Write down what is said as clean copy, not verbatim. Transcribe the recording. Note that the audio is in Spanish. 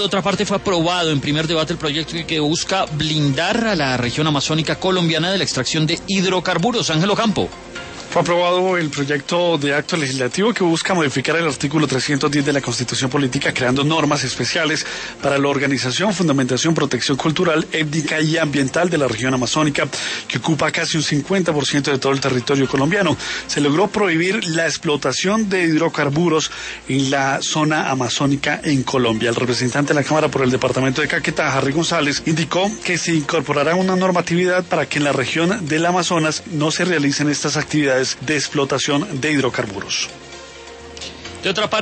otra parte, fue aprobado en primer debate el proyecto que busca blindar a la región amazónica colombiana de la extracción de hidrocarburos. Ángel Ocampo. Fue aprobado el proyecto de acto legislativo que busca modificar el artículo 310 de la Constitución Política, creando normas especiales para la organización, fundamentación, protección cultural, étnica y ambiental de la región amazónica, que ocupa casi un 50% de todo el territorio colombiano. Se logró prohibir la explotación de hidrocarburos en la zona amazónica en Colombia. El representante de la Cámara por el departamento de Caquetá, Harry González, indicó que se incorporará una normatividad para que en la región del Amazonas no se realicen estas actividades de explotación de hidrocarburos. De otra parte,